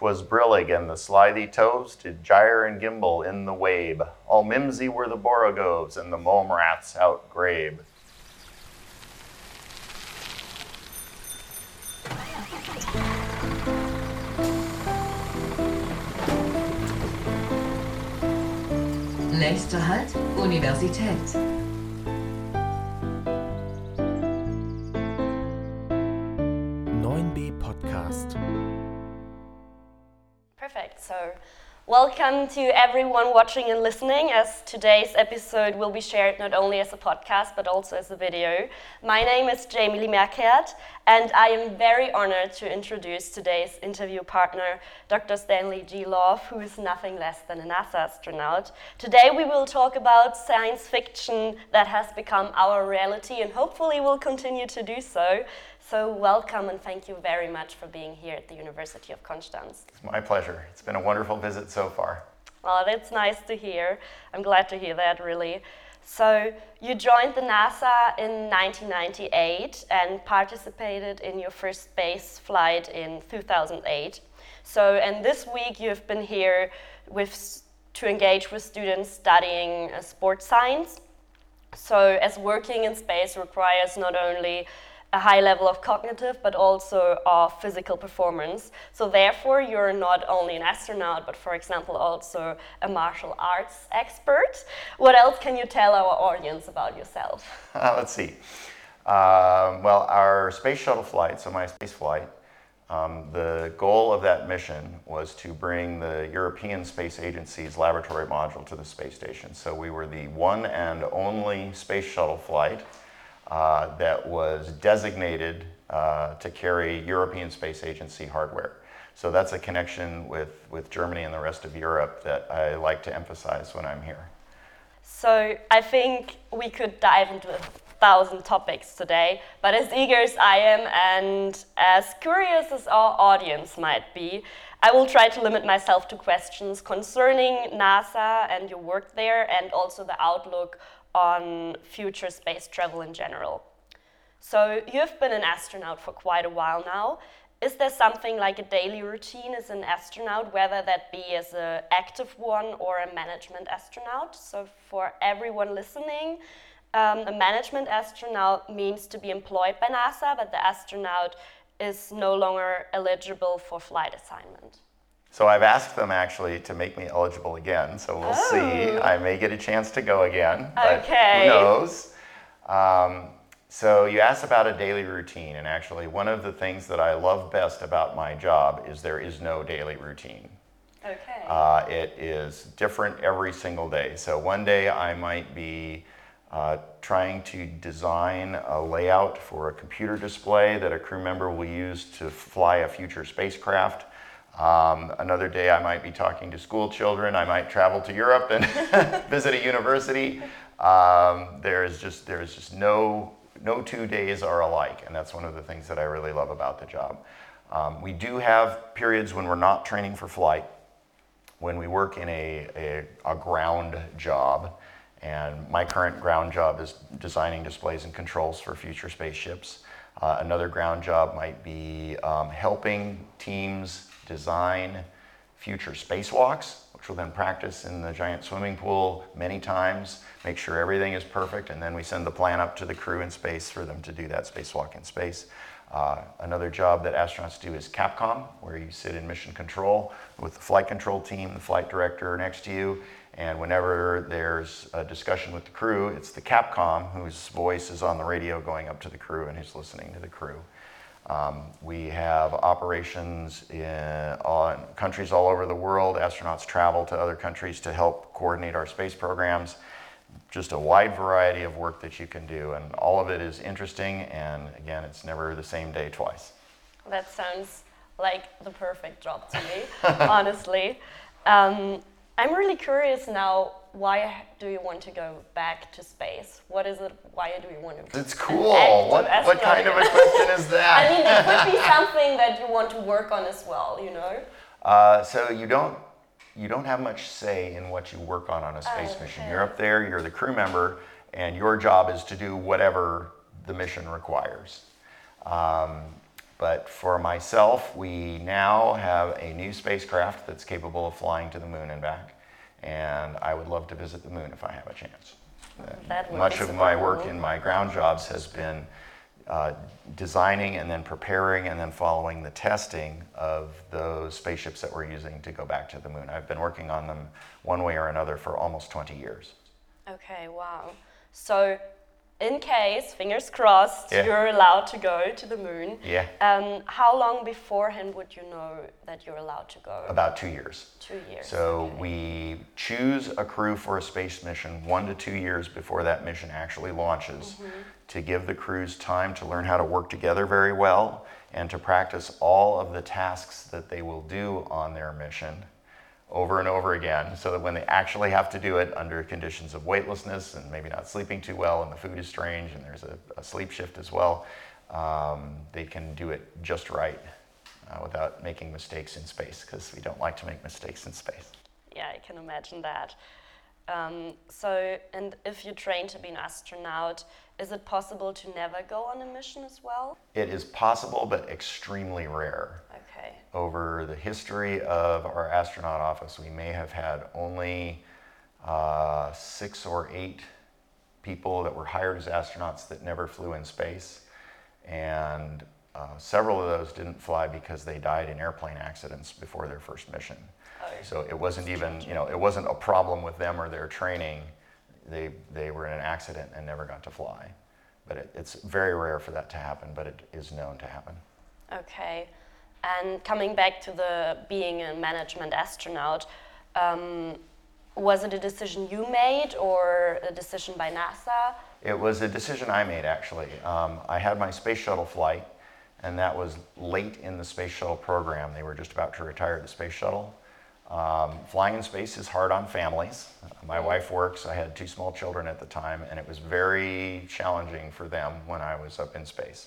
'Twas brillig, and the slithy toves did gyre and gimble in the wabe. All mimsy were the borogoves, and the mome rats outgrabe. Nächster Halt, Universität. Podcast. Perfect. So, welcome to everyone watching and listening, as today's episode will be shared not only as a podcast but also as a video. My name is Jamie Lee Merkert, and I am very honored to introduce today's interview partner, Dr. Stanley G. Love, who is nothing less than a NASA astronaut. Today we will talk about science fiction that has become our reality and hopefully will continue to do so. So welcome and thank you very much for being here at the University of Konstanz. It's my pleasure. It's been a wonderful visit so far. Well, that's nice to hear. I'm glad to hear that, really. So you joined the NASA in 1998 and participated in your first space flight in 2008. So, and this week you've been here to engage with students studying sports science. So as working in space requires not only a high level of cognitive, but also of physical performance. So therefore, you're not only an astronaut, but for example, also a martial arts expert. What else can you tell our audience about yourself? Let's see. Well, our space shuttle flight, so my space flight, the goal of that mission was to bring the European Space Agency's laboratory module to the space station. So we were the one and only space shuttle flight that was designated to carry European Space Agency hardware. So that's a connection with Germany and the rest of Europe that I like to emphasize when I'm here. So I think we could dive into 1,000 topics today, but as eager as I am and as curious as our audience might be, I will try to limit myself to questions concerning NASA and your work there, and also the outlook on future space travel in general. So you've been an astronaut for quite a while now. Is there something like a daily routine as an astronaut, whether that be as an active one or a management astronaut? So for everyone listening, a management astronaut means to be employed by NASA, but the astronaut is no longer eligible for flight assignment. So I've asked them actually to make me eligible again, so we'll see. I may get a chance to go again, but who knows? So you asked about a daily routine, and actually one of the things that I love best about my job is there is no daily routine. Okay. It is different every single day. So one day I might be trying to design a layout for a computer display that a crew member will use to fly a future spacecraft. Another day I might be talking to school children. I might travel to Europe and visit a university. There is just no 2 days are alike, and that's one of the things that I really love about the job. We do have periods when we're not training for flight, when we work in a ground job, and my current ground job is designing displays and controls for future spaceships. Another ground job might be helping teams design future spacewalks, which we'll then practice in the giant swimming pool many times, make sure everything is perfect, and then we send the plan up to the crew in space for them to do that spacewalk in space. Another job that astronauts do is Capcom, where you sit in mission control with the flight control team, the flight director next to you, and whenever there's a discussion with the crew, it's the Capcom whose voice is on the radio going up to the crew and who's listening to the crew. We have operations in countries all over the world. Astronauts travel to other countries to help coordinate our space programs. Just a wide variety of work that you can do, and all of it is interesting, and again, it's never the same day twice. That sounds like the perfect job to me, honestly. I'm really curious now, why do you want to go back to space? What is it? Why do you want to? It's cool. What kind of a question is that? I mean, it could be something that you want to work on as well, you know? So you don't have much say in what you work on a space mission. You're up there, you're the crew member, and your job is to do whatever the mission requires. But for myself, we now have a new spacecraft that's capable of flying to the moon and back. And I would love to visit the moon if I have a chance. That would Much be of super my work cool. in my ground jobs has been designing and then preparing and then following the testing of those spaceships that we're using to go back to the moon. I've been working on them one way or another for almost 20 years. Okay, wow. So, in case, fingers crossed, Yeah. you're allowed to go to the moon. Yeah. How long beforehand would you know that you're allowed to go? About 2 years. 2 years. So okay. we choose a crew for a space mission 1 to 2 years before that mission actually launches to give the crews time to learn how to work together very well and to practice all of the tasks that they will do on their mission over and over again, so that when they actually have to do it under conditions of weightlessness and maybe not sleeping too well and the food is strange and there's a sleep shift as well, they can do it just right without making mistakes in space, because we don't like to make mistakes in space. Yeah, I can imagine that. And if you train to be an astronaut, is it possible to never go on a mission as well? It is possible, but extremely rare. Okay. Over the history of our astronaut office, we may have had only 6 or 8 people that were hired as astronauts that never flew in space. And several of those didn't fly because they died in airplane accidents before their first mission. Oh. So it wasn't even, it wasn't a problem with them or their training. They were in an accident and never got to fly. But it's very rare for that to happen, but it is known to happen. Okay. And coming back to the being a management astronaut, was it a decision you made or a decision by NASA? It was a decision I made, actually. I had my space shuttle flight, and that was late in the space shuttle program. They were just about to retire the space shuttle. Flying in space is hard on families. My wife works. I had 2 small children at the time, and it was very challenging for them when I was up in space.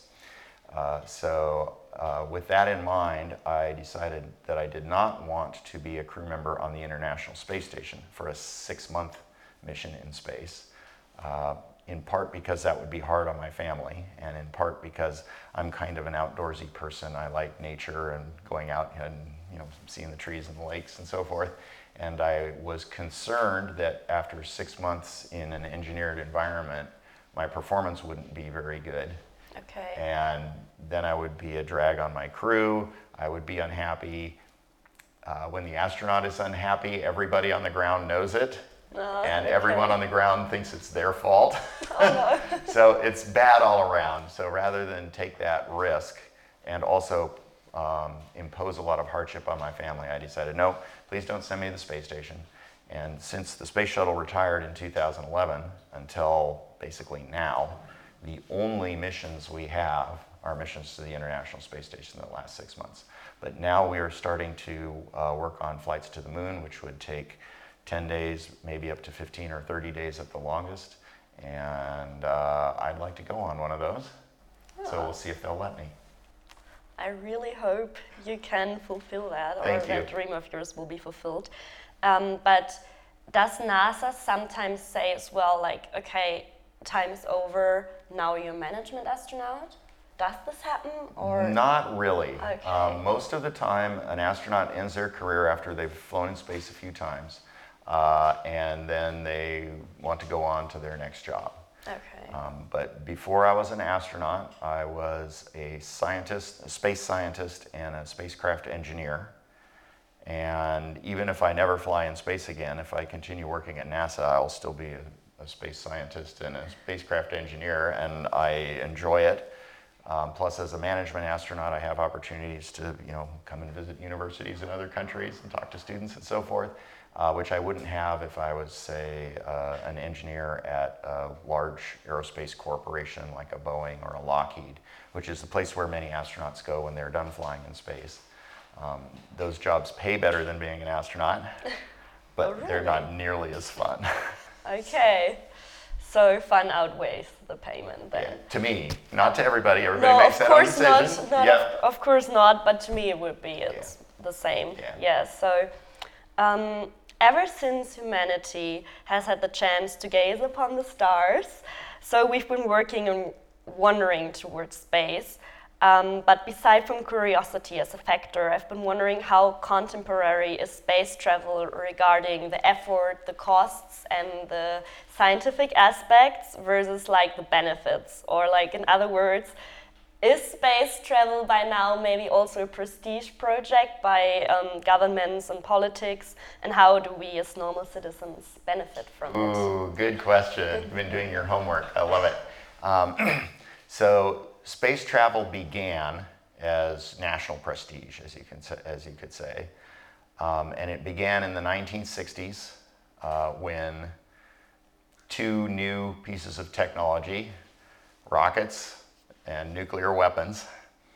With that in mind, I decided that I did not want to be a crew member on the International Space Station for a 6-month mission in space. In part because that would be hard on my family, and in part because I'm kind of an outdoorsy person. I like nature and going out and seeing the trees and the lakes and so forth. And I was concerned that after 6 months in an engineered environment, my performance wouldn't be very good. Okay. And then I would be a drag on my crew. I would be unhappy. When the astronaut is unhappy, everybody on the ground knows it. And everyone on the ground thinks it's their fault. Oh, no. So it's bad all around. So rather than take that risk and also impose a lot of hardship on my family, I decided, no, please don't send me to the space station. And since the space shuttle retired in 2011 until basically now, the only missions we have are missions to the International Space Station in the last 6 months. But now we are starting to work on flights to the moon, which would take 10 days, maybe up to 15 or 30 days at the longest. And I'd like to go on one of those. So we'll see if they'll let me. I really hope you can fulfill that, or Thank you. that dream of yours will be fulfilled. But does NASA sometimes say as well, like, okay, time is over, now you're a management astronaut? Does this happen, or? Not really. Okay. Most of the time, an astronaut ends their career after they've flown in space a few times, and then they want to go on to their next job. Okay. But before I was an astronaut, I was a scientist, a space scientist, and a spacecraft engineer. And even if I never fly in space again, if I continue working at NASA, I'll still be a space scientist and a spacecraft engineer, and I enjoy it. Plus, as a management astronaut, I have opportunities to, come and visit universities in other countries and talk to students and so forth, which I wouldn't have if I was, say, an engineer at a large aerospace corporation like a Boeing or a Lockheed, which is the place where many astronauts go when they're done flying in space. Those jobs pay better than being an astronaut, but Oh, they're really? not nearly as fun. Okay. So fun outweighs the payment then. Yeah, to me, not to everybody. Everybody No, makes of that own course not. decision. not Yeah. of course not. But to me, it would be it's the same. Yeah. So, ever since humanity has had the chance to gaze upon the stars, so we've been working on wandering towards space. But beside from curiosity as a factor, I've been wondering how contemporary is space travel regarding the effort, the costs, and the scientific aspects versus like the benefits, or like in other words, is space travel by now maybe also a prestige project by governments and politics? And how do we as normal citizens benefit from it? Ooh, good question. You've been doing your homework. I love it. So space travel began as national prestige, as you could say. And it began in the 1960s when two new pieces of technology, rockets and nuclear weapons,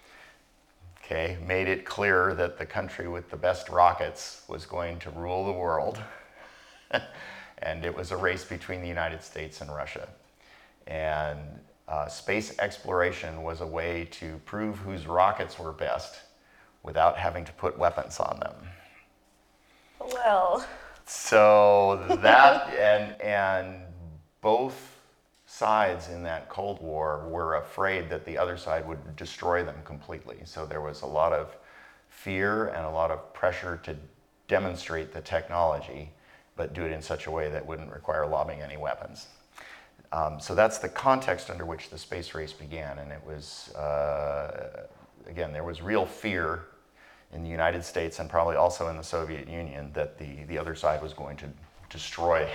made it clear that the country with the best rockets was going to rule the world. And it was a race between the United States and Russia. And space exploration was a way to prove whose rockets were best without having to put weapons on them. Well. So that, and both sides in that Cold War were afraid that the other side would destroy them completely. So there was a lot of fear and a lot of pressure to demonstrate the technology, but do it in such a way that wouldn't require lobbing any weapons. So that's the context under which the space race began, and it was, again, there was real fear in the United States and probably also in the Soviet Union that the other side was going to destroy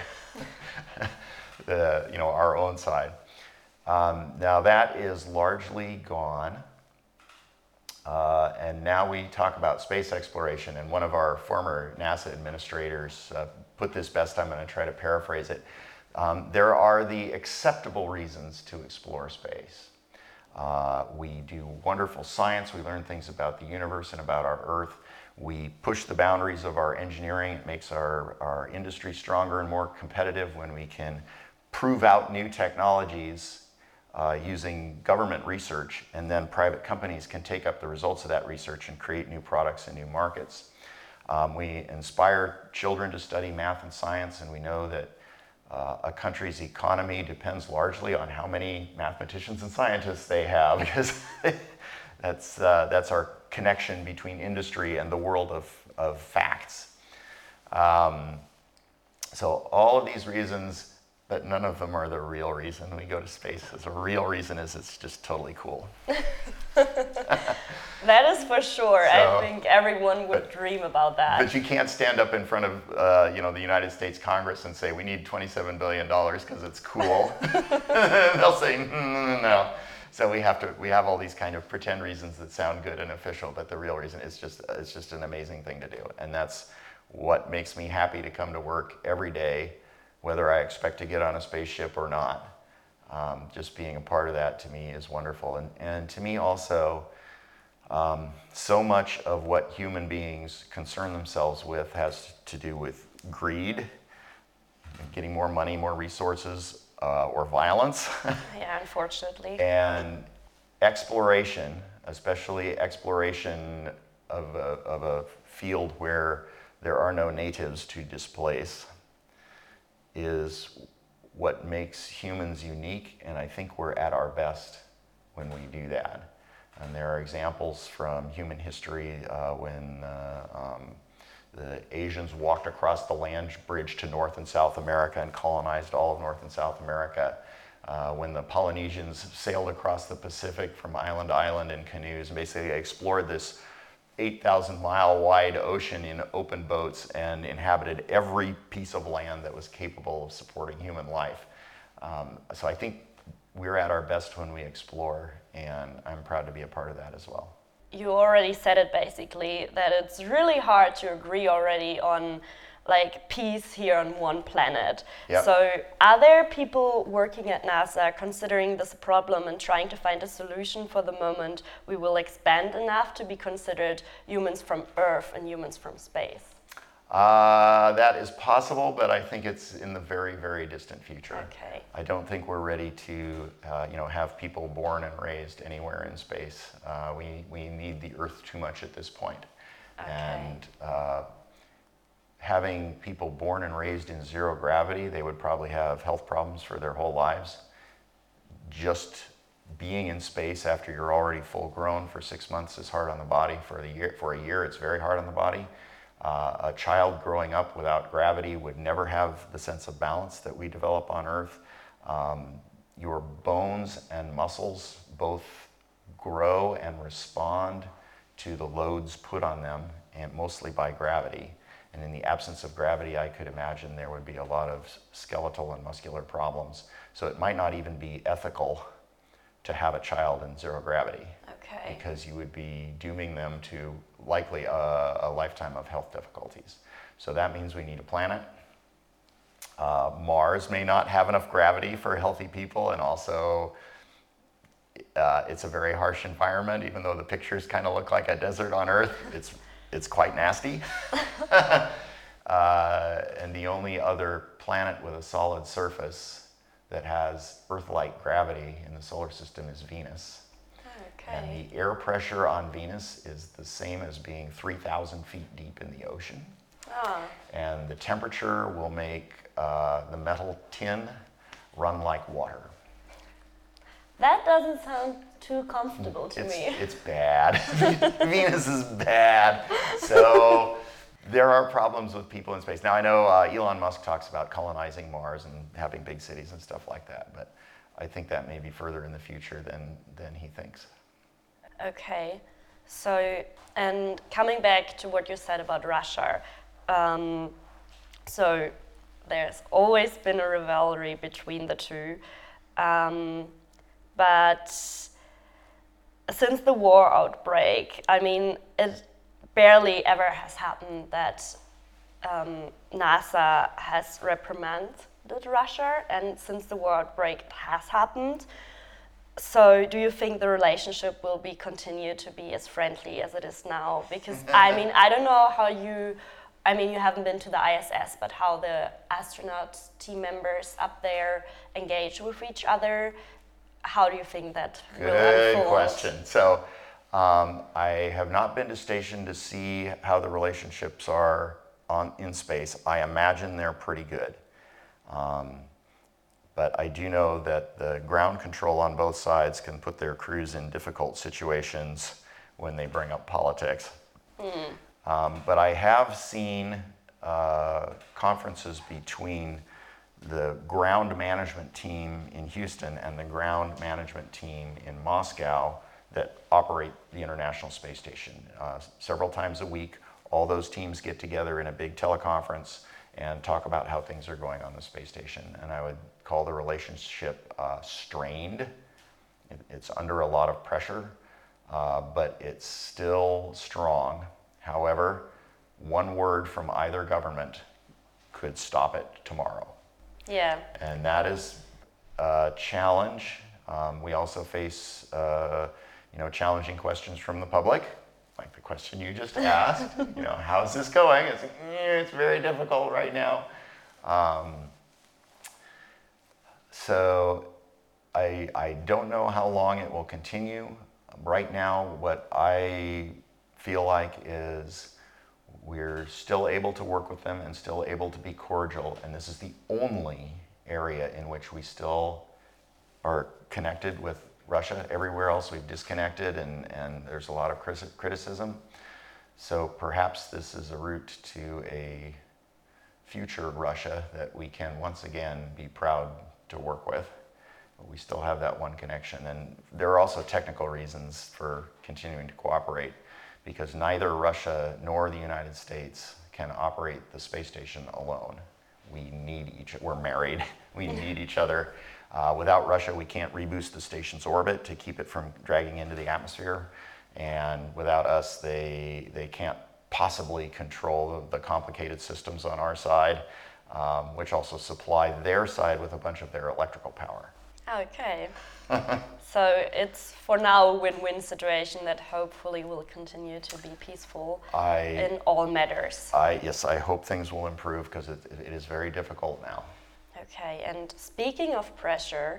our own side. Now that is largely gone, and now we talk about space exploration, and one of our former NASA administrators put this best. I'm going to try to paraphrase it. There are the acceptable reasons to explore space. We do wonderful science. We learn things about the universe and about our Earth. We push the boundaries of our engineering. It makes our industry stronger and more competitive when we can prove out new technologies using government research, and then private companies can take up the results of that research and create new products and new markets. We inspire children to study math and science, and we know that a country's economy depends largely on how many mathematicians and scientists they have, because that's our connection between industry and the world of facts. So all of these reasons, but none of them are the real reason we go to space. The real reason is it's just totally cool. That is for sure. I think everyone would dream about that. But you can't stand up in front of the United States Congress and say, we need $27 billion because it's cool. They'll say, no. So we have all these kind of pretend reasons that sound good and official, but the real reason is it's just an amazing thing to do. And that's what makes me happy to come to work every day, whether I expect to get on a spaceship or not. Just being a part of that to me is wonderful. And to me also, so much of what human beings concern themselves with has to do with greed, getting more money, more resources, or violence. Yeah, unfortunately. And exploration, especially exploration of a field where there are no natives to displace, is what makes humans unique, and I think we're at our best when we do that. And there are examples from human history when the Asians walked across the land bridge to North and South America and colonized all of North and South America. When the Polynesians sailed across the Pacific from island to island in canoes and basically explored this 8,000-mile wide ocean in open boats and inhabited every piece of land that was capable of supporting human life. So I think we're at our best when we explore, and I'm proud to be a part of that as well. You already said it basically, that it's really hard to agree already on like peace here on one planet. Yep. So are there people working at NASA considering this a problem and trying to find a solution for the moment we will expand enough to be considered humans from Earth and humans from space? That is possible, but I think it's in the very, very distant future. Okay. I don't think we're ready to, have people born and raised anywhere in space. We need the Earth too much at this point. Okay. And having people born and raised in zero gravity, they would probably have health problems for their whole lives. Just being in space after you're already full grown for 6 months is hard on the body. For a year, it's very hard on the body. A child growing up without gravity would never have the sense of balance that we develop on Earth. Your bones and muscles both grow and respond to the loads put on them, and mostly by gravity. And in the absence of gravity, I could imagine there would be a lot of skeletal and muscular problems. So it might not even be ethical to have a child in zero gravity. Okay. Because you would be dooming them to likely a lifetime of health difficulties. So that means we need a planet. Mars may not have enough gravity for healthy people, and also it's a very harsh environment. Even though the pictures kind of look like a desert on Earth, it's quite nasty. And the only other planet with a solid surface that has Earth-like gravity in the solar system is Venus. Okay. And the air pressure on Venus is the same as being 3,000 feet deep in the ocean. Ah. And the temperature will make the metal tin run like water. That doesn't sound too comfortable to me. It's bad. Venus is bad. So there are problems with people in space. Now I know Elon Musk talks about colonizing Mars and having big cities and stuff like that, but I think that may be further in the future than he thinks. Okay, so, and coming back to what you said about Russia, so there's always been a rivalry between the two, but since the war outbreak, I mean, it barely ever has happened that NASA has reprimanded Russia, and since the war outbreak, it has happened. So do you think the relationship will be continue to be as friendly as it is now? Because I mean, I don't know how you haven't been to the ISS, but how the astronaut team members up there engage with each other. How do you think that will unfold? Good question. So I have not been to station to see how the relationships are in space. I imagine they're pretty good. But I do know that the ground control on both sides can put their crews in difficult situations when they bring up politics. But I have seen conferences between the ground management team in Houston and the ground management team in Moscow that operate the International Space Station. Several times a week, all those teams get together in a big teleconference and talk about how things are going on the space station. And I would call the relationship strained. It's under a lot of pressure, but it's still strong. However, one word from either government could stop it tomorrow. Yeah. And that is a challenge. We also face challenging questions from the public, like the question you just asked. How's this going? It's very difficult right now. So I don't know how long it will continue. Right now, what I feel like is we're still able to work with them and still able to be cordial, and this is the only area in which we still are connected with Russia. Everywhere else we've disconnected, and there's a lot of criticism. So perhaps this is a route to a future Russia that we can once again be proud to work with. But we still have that one connection, and there are also technical reasons for continuing to cooperate, because neither Russia nor the United States can operate the space station alone. We need we're married, we need each other. Without Russia, we can't reboost the station's orbit to keep it from dragging into the atmosphere. And without us, they can't possibly control the complicated systems on our side, which also supply their side with a bunch of their electrical power. Okay. So it's for now a win-win situation that hopefully will continue to be peaceful in all matters. Yes, I hope things will improve, because it is very difficult now. Okay, and speaking of pressure,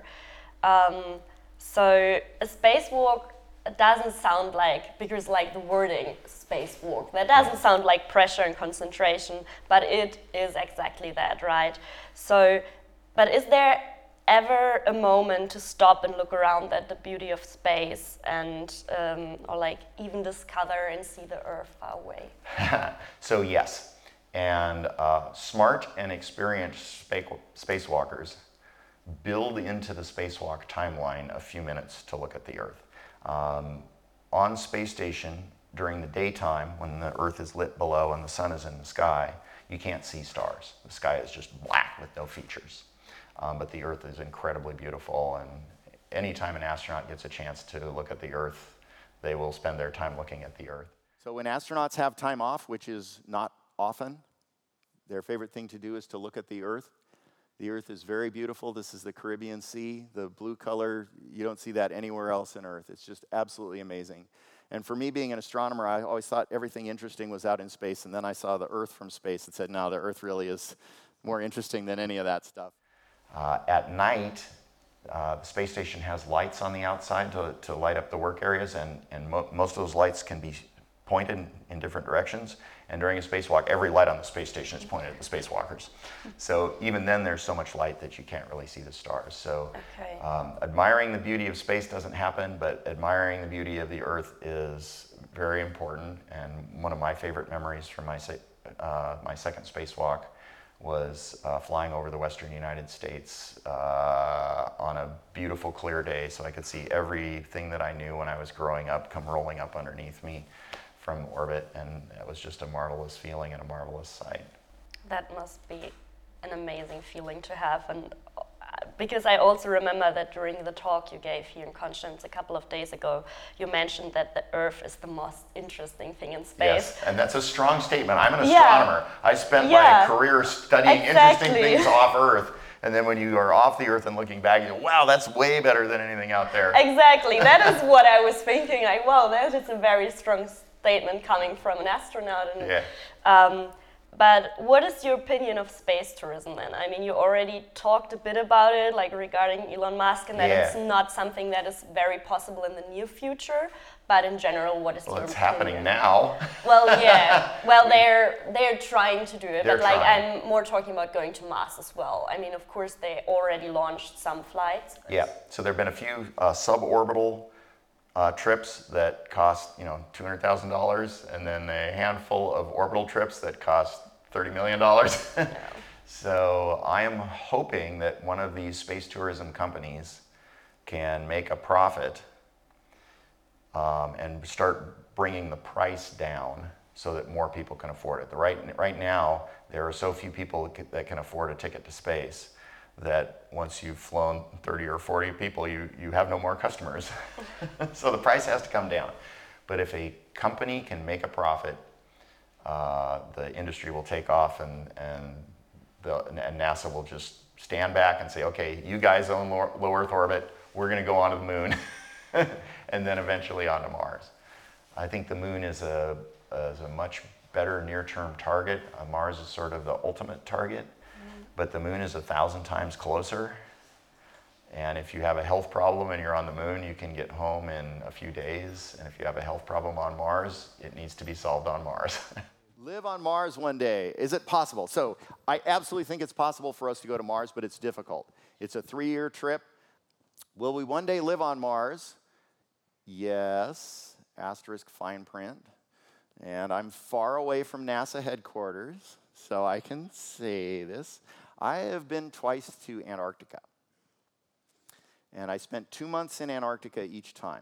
so a spacewalk doesn't sound like, because like the wording spacewalk, that doesn't sound like pressure and concentration, but it is exactly that, right? So, but is there ever a moment to stop and look around at the beauty of space and or like even discover and see the Earth far away? So yes, and smart and experienced spacewalkers build into the spacewalk timeline a few minutes to look at the Earth. On space station, during the daytime, when the Earth is lit below and the sun is in the sky, you can't see stars. The sky is just black with no features. But the Earth is incredibly beautiful, and anytime an astronaut gets a chance to look at the Earth, they will spend their time looking at the Earth. So when astronauts have time off, which is not often, their favorite thing to do is to look at the Earth. The Earth is very beautiful. This is the Caribbean Sea. The blue color, you don't see that anywhere else in Earth. It's just absolutely amazing. And for me, being an astronomer, I always thought everything interesting was out in space, and then I saw the Earth from space and said, no, the Earth really is more interesting than any of that stuff. At night, the space station has lights on the outside to light up the work areas, and most of those lights can be pointed in different directions. And during a spacewalk, every light on the space station is pointed at the spacewalkers. So even then, there's so much light that you can't really see the stars. So admiring the beauty of space doesn't happen, but admiring the beauty of the Earth is very important. And one of my favorite memories from my second spacewalk was flying over the western United States on a beautiful clear day, so I could see everything that I knew when I was growing up come rolling up underneath me from orbit, and it was just a marvelous feeling and a marvelous sight. That must be an amazing feeling to have, and because I also remember that during the talk you gave here in Konstanz a couple of days ago, you mentioned that the Earth is the most interesting thing in space. Yes, and that's a strong statement. I'm an astronomer. I spent my career studying interesting things off Earth, and then when you are off the Earth and looking back, you go, wow, that's way better than anything out there. Exactly, that is what I was thinking. Like, wow, that is a very strong statement coming from an astronaut. And, but what is your opinion of space tourism then? I mean, you already talked a bit about it, like regarding Elon Musk, and that it's not something that is very possible in the near future. But in general, what is your opinion? It's happening now. Well, yeah. Well, they're trying to do it, but like I'm more talking about going to Mars as well. I mean, of course, they already launched some flights. Yeah. So there've been a few suborbital trips that cost $200,000, and then a handful of orbital trips that cost $30 million. So I am hoping that one of these space tourism companies can make a profit and start bringing the price down so that more people can afford it. Right now, there are so few people that can afford a ticket to space that once you've flown 30 or 40 people, you have no more customers. So the price has to come down. But if a company can make a profit, the industry will take off, and NASA will just stand back and say, okay, you guys own low Earth orbit, we're going to go onto the moon, and then eventually onto Mars. I think the moon is a much better near-term target. Mars is sort of the ultimate target, but the moon is 1,000 times closer. And if you have a health problem and you're on the moon, you can get home in a few days. And if you have a health problem on Mars, it needs to be solved on Mars. Live on Mars one day. Is it possible? So I absolutely think it's possible for us to go to Mars, but it's difficult. It's a 3-year trip. Will we one day live on Mars? Yes. Asterisk fine print. And I'm far away from NASA headquarters, so I can say this. I have been twice to Antarctica. And I spent 2 months in Antarctica each time.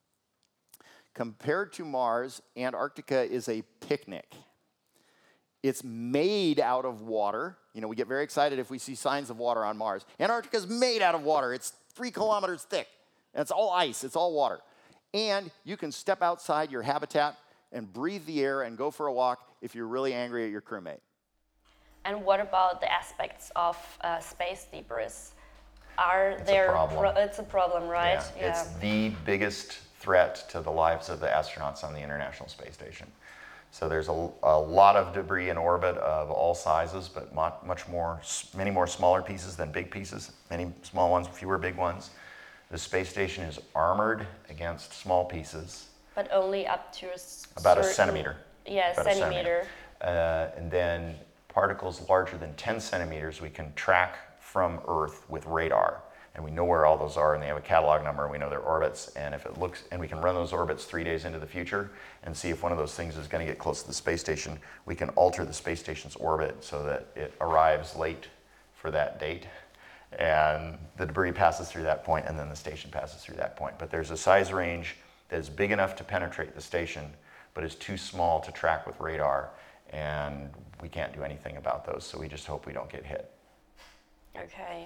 Compared to Mars, Antarctica is a picnic. It's made out of water. You know, we get very excited if we see signs of water on Mars. Antarctica is made out of water. It's 3 kilometers thick. And it's all ice. It's all water. And you can step outside your habitat and breathe the air and go for a walk if you're really angry at your crewmate. And what about the aspects of space debris? It's a problem, right? Yeah. It's the biggest threat to the lives of the astronauts on the International Space Station. So there's a lot of debris in orbit of all sizes, but many more smaller pieces than big pieces, many small ones, fewer big ones. The space station is armored against small pieces. But only up to about a centimeter. Yeah, centimeter. And then particles larger than 10 centimeters we can track from Earth with radar. and we know where all those are, and they have a catalog number, and we know their orbits, and if it looks, and we can run those orbits 3 days into the future and see if one of those things is going to get close to the space station, we can alter the space station's orbit so that it arrives late for that date, and the debris passes through that point, and then the station passes through that point. But there's a size range that is big enough to penetrate the station, but is too small to track with radar, and we can't do anything about those, so we just hope we don't get hit. Okay.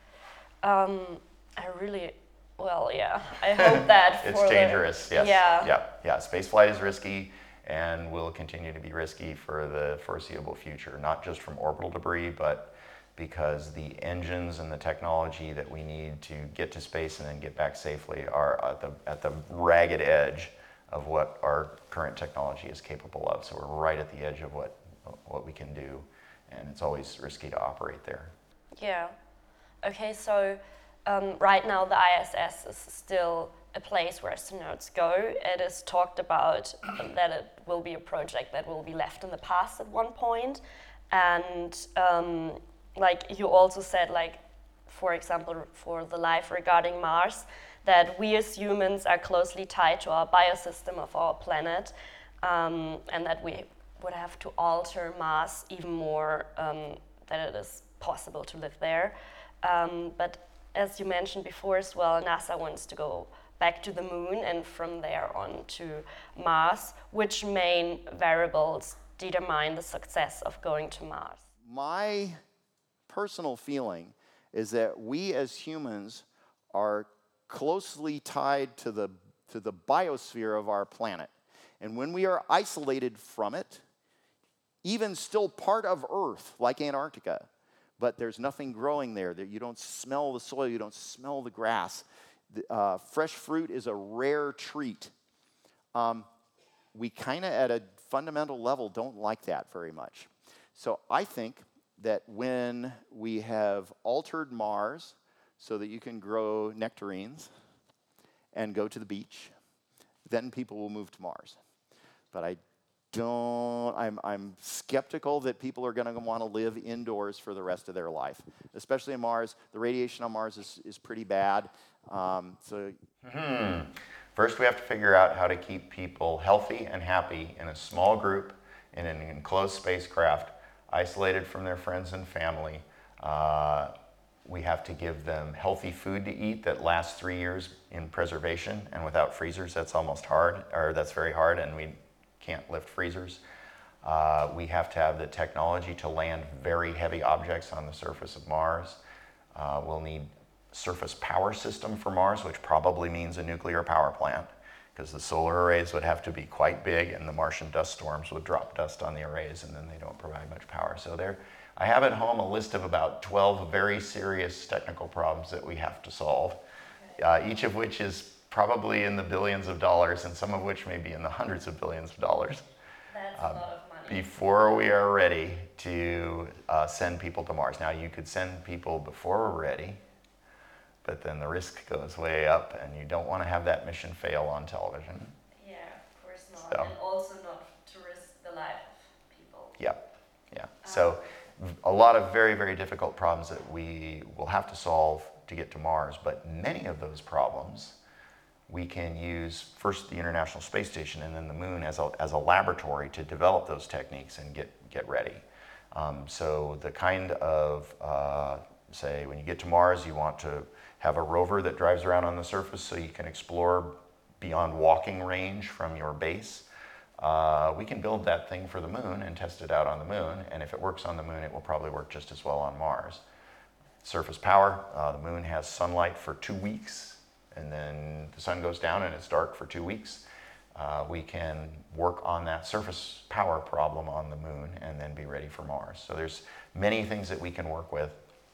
I really, well, yeah, I hope that It's dangerous, yes. Yeah. Yeah, space flight is risky and will continue to be risky for the foreseeable future, not just from orbital debris, but because the engines and the technology that we need to get to space and then get back safely are at the ragged edge of what our current technology is capable of. So we're right at the edge of what we can do, and it's always risky to operate there. Yeah. Okay, so right now the ISS is still a place where astronauts go. It is talked about that it will be a project that will be left in the past at one point. And like you also said, like, for example, for the life regarding Mars, that we as humans are closely tied to our biosystem of our planet, and that we would have to alter Mars even more, that it is possible to live there. But as you mentioned before as well, NASA wants to go back to the moon and from there on to Mars. Which main variables determine the success of going to Mars? My personal feeling is that we as humans are closely tied to the biosphere of our planet. And when we are isolated from it, even still part of Earth, like Antarctica, but there's nothing growing there. You don't smell the soil, you don't smell the grass. Fresh fruit is a rare treat. We kind of, at a fundamental level, don't like that very much. So I think that when we have altered Mars so that you can grow nectarines and go to the beach, then people will move to Mars. But I'm skeptical that people are going to want to live indoors for the rest of their life, especially on Mars. The radiation on Mars is pretty bad. First, we have to figure out how to keep people healthy and happy in a small group in an enclosed spacecraft, isolated from their friends and family. We have to give them healthy food to eat that lasts 3 years in preservation, and without freezers, that's almost hard, or that's very hard, and we can't lift freezers. We have to have the technology to land very heavy objects on the surface of Mars. We'll need surface power system for Mars, which probably means a nuclear power plant, because the solar arrays would have to be quite big, and the Martian dust storms would drop dust on the arrays, and then they don't provide much power. So I have at home a list of about 12 very serious technical problems that we have to solve, each of which is probably in the billions of dollars, and some of which may be in the hundreds of billions of dollars. That's a lot of money. Before we are ready to send people to Mars. Now, you could send people before we're ready, but then the risk goes way up, and you don't want to have that mission fail on television. Yeah, of course not. So. And also not to risk the life of people. Yeah. So a lot of very, very difficult problems that we will have to solve to get to Mars, but many of those problems we can use first the International Space Station and then the moon as a laboratory to develop those techniques and get ready. So the kind of, say, when you get to Mars, you want to have a rover that drives around on the surface so you can explore beyond walking range from your base. We can build that thing for the moon and test it out on the moon, and if it works on the moon, it will probably work just as well on Mars. Surface power, the moon has sunlight for 2 weeks, and then the sun goes down and it's dark for 2 weeks. We can work on that surface power problem on the moon and then be ready for Mars. So there's many things that we can work with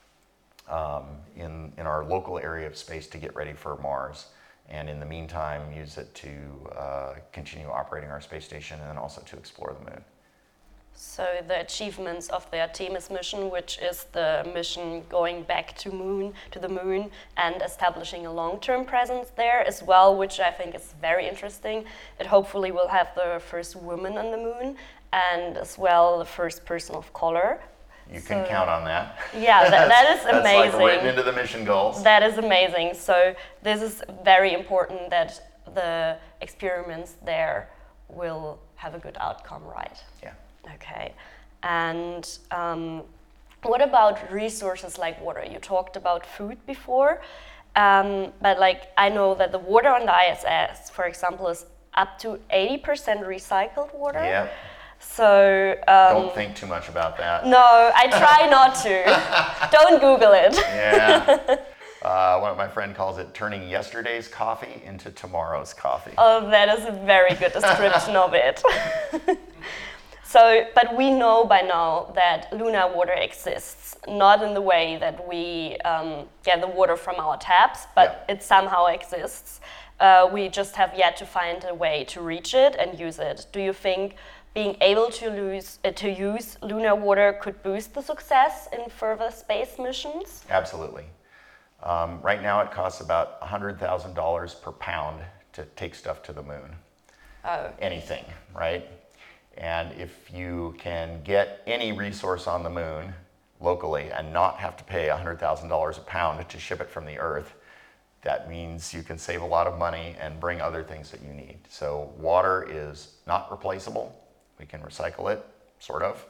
in our local area of space to get ready for Mars, and in the meantime use it to continue operating our space station and then also to explore the moon. So the achievements of the Artemis mission, which is the mission going back to the moon and establishing a long-term presence there as well, which I think is very interesting. It hopefully will have the first woman on the moon and as well the first person of color. You can count on that. Yeah, that is That's amazing. like written into the mission goals. That is amazing. So this is very important that the experiments there will have a good outcome, right? Yeah. Okay. And what about resources like water? You talked about food before, but like I know that the water on the ISS, for example, is up to 80% recycled water. Yeah. So Don't think too much about that. no, I try not to. Don't Google it. Yeah. One of my friend calls it turning yesterday's coffee into tomorrow's coffee. Oh, that is a very good description of it. So, but we know by now that lunar water exists, not in the way that we get the water from our taps, but it somehow exists. We just have yet to find a way to reach it and use it. Do you think being able to use lunar water could boost the success in further space missions? Absolutely. Right now it costs about $100,000 per pound to take stuff to the moon. Oh. Anything, right? And if you can get any resource on the moon locally and not have to pay $100,000 a pound to ship it from the Earth, that means you can save a lot of money and bring other things that you need. So water is not replaceable. We can recycle it, sort of,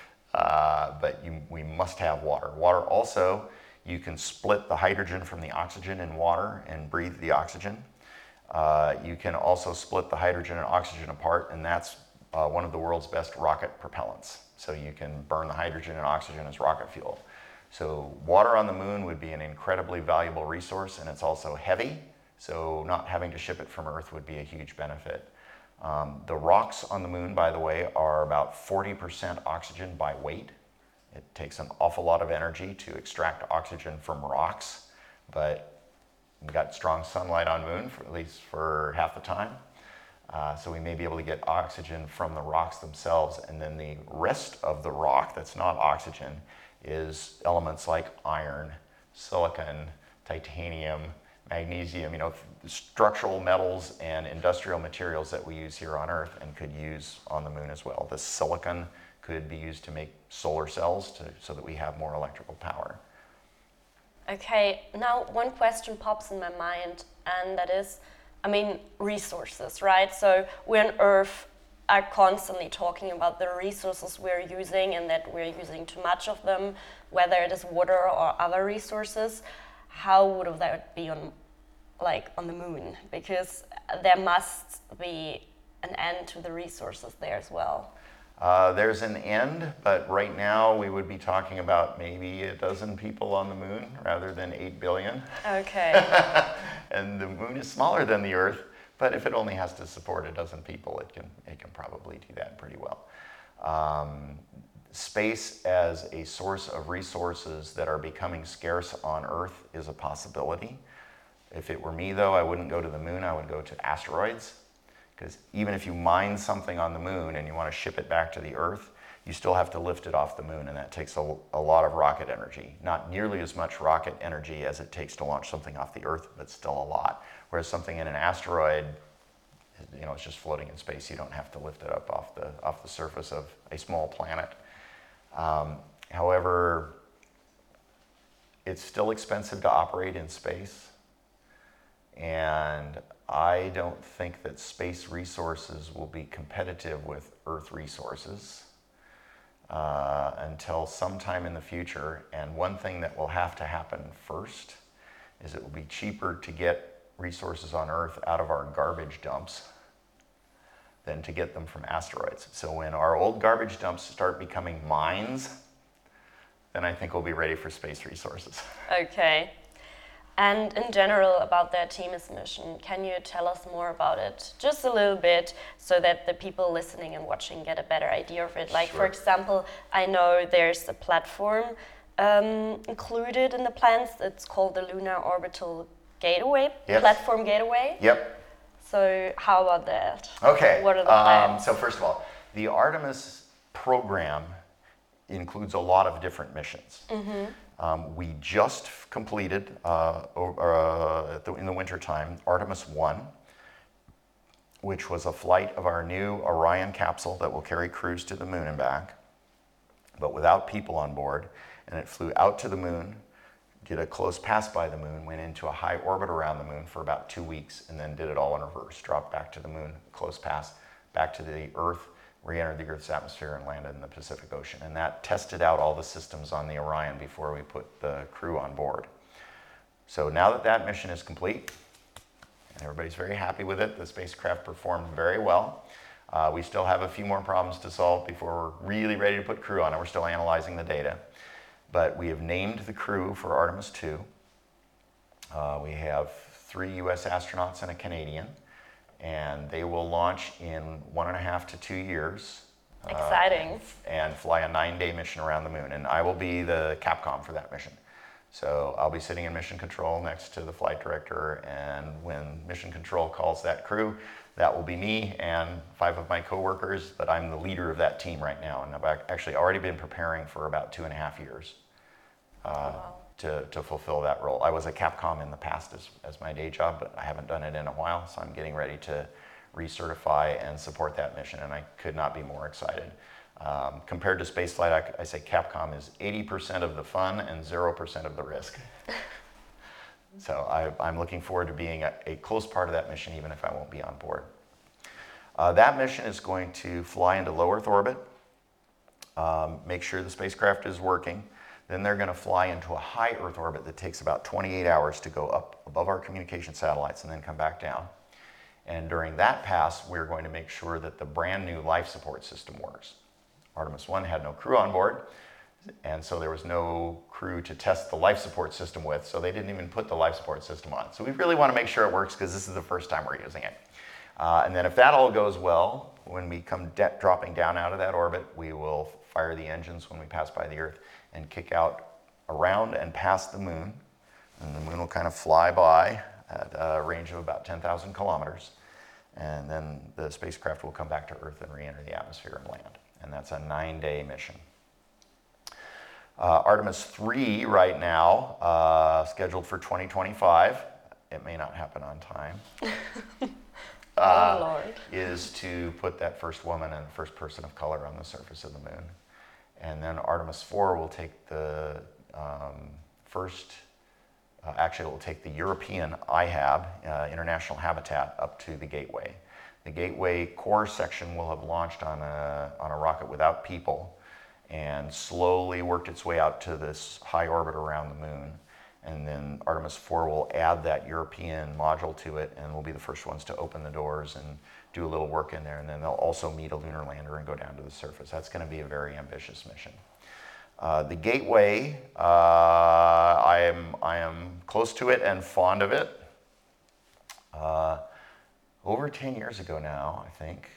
but we must have water. Water also, you can split the hydrogen from the oxygen in water and breathe the oxygen. You can also split the hydrogen and oxygen apart, and that's one of the world's best rocket propellants. So you can burn the hydrogen and oxygen as rocket fuel. So water on the moon would be an incredibly valuable resource, and it's also heavy, so not having to ship it from Earth would be a huge benefit. The rocks on the moon, by the way, are about 40% oxygen by weight. It takes an awful lot of energy to extract oxygen from rocks, but we've got strong sunlight on moon, at least for half the time. So we may be able to get oxygen from the rocks themselves, and then the rest of the rock that's not oxygen is elements like iron, silicon, titanium, magnesium, structural metals and industrial materials that we use here on Earth and could use on the moon as well. The silicon could be used to make solar cells so that we have more electrical power. Okay, now one question pops in my mind, and that is, resources, right? So we on Earth are constantly talking about the resources we're using and that we're using too much of them, whether it is water or other resources. How would that be on the moon? Because there must be an end to the resources there as well. There's an end, but right now we would be talking about maybe a dozen people on the moon rather than 8 billion. Okay. And the moon is smaller than the Earth, but if it only has to support a dozen people, it can probably do that pretty well. Space as a source of resources that are becoming scarce on Earth is a possibility. If it were me, though, I wouldn't go to the moon, I would go to asteroids. Because even if you mine something on the moon and you want to ship it back to the Earth, you still have to lift it off the moon, and that takes a lot of rocket energy. Not nearly as much rocket energy as it takes to launch something off the Earth, but still a lot. Whereas something in an asteroid, it's just floating in space. You don't have to lift it up off the surface of a small planet. However, it's still expensive to operate in space, and I don't think that space resources will be competitive with Earth resources until sometime in the future. And one thing that will have to happen first is it will be cheaper to get resources on Earth out of our garbage dumps than to get them from asteroids. So when our old garbage dumps start becoming mines, then I think we'll be ready for space resources. Okay. And in general about the Artemis mission, can you tell us more about it? Just a little bit, so that the people listening and watching get a better idea of it. Like, Sure. For example, I know there's a platform included in the plans. It's called the Lunar Orbital Gateway, Yes. Platform Gateway. Yep. So how about that? Okay. What are the plans? So first of all, the Artemis program includes a lot of different missions. We just completed, in the wintertime, Artemis 1, which was a flight of our new Orion capsule that will carry crews to the moon and back. but without people on board. And it flew out to the moon, did a close pass by the moon, went into a high orbit around the moon for about 2 weeks, and then did it all in reverse, dropped back to the moon, close pass, back to the Earth, re-entered the Earth's atmosphere and landed in the Pacific Ocean. And that tested out all the systems on the Orion before we put the crew on board. So now that that mission is complete, and everybody's very happy with it, the spacecraft performed very well. We still have a few more problems to solve before we're really ready to put crew on it. We're still analyzing the data. But we have named the crew for Artemis II. We have 3 US astronauts and a Canadian, and they will launch in 1.5 to 2 years. Exciting. And fly a 9-day mission around the moon. And I will be the Capcom for that mission. So I'll be sitting in mission control next to the flight director, and when mission control calls that crew, that will be me and 5 of my coworkers, but I'm the leader of that team right now, and I've actually already been preparing for about 2.5 years to fulfill that role. I was a Capcom in the past as my day job, but I haven't done it in a while, so I'm getting ready to recertify and support that mission, and I could not be more excited. Compared to spaceflight, I say Capcom is 80% of the fun and 0% of the risk. So I'm looking forward to being a close part of that mission, even if I won't be on board. That mission is going to fly into low Earth orbit, make sure the spacecraft is working. Then they're going to fly into a high Earth orbit that takes about 28 hours to go up above our communication satellites and then come back down. And during that pass, we're going to make sure that the brand new life support system works. Artemis I had no crew on board, and so there was no crew to test the life support system with, so they didn't even put the life support system on. So we really want to make sure it works because this is the first time we're using it. And then if that all goes well, when we come dropping down out of that orbit, we will fire the engines when we pass by the Earth and kick out around and past the moon. And the moon will kind of fly by at a range of about 10,000 kilometers. And then the spacecraft will come back to Earth and re-enter the atmosphere and land. And that's a 9-day mission. Artemis III right now, scheduled for 2025. It may not happen on time. Oh, Lord. Is to put that first woman and the first person of color on the surface of the moon. And then Artemis IV will take the actually it will take the European IHAB, International Habitat, up to the Gateway. The Gateway core section will have launched on a rocket without people and slowly worked its way out to this high orbit around the moon. And then Artemis IV will add that European module to it, and we'll be the first ones to open the doors and do a little work in there. And then they'll also meet a lunar lander and go down to the surface. That's going to be a very ambitious mission. The Gateway, I am close to it and fond of it. Over 10 years ago now, I think,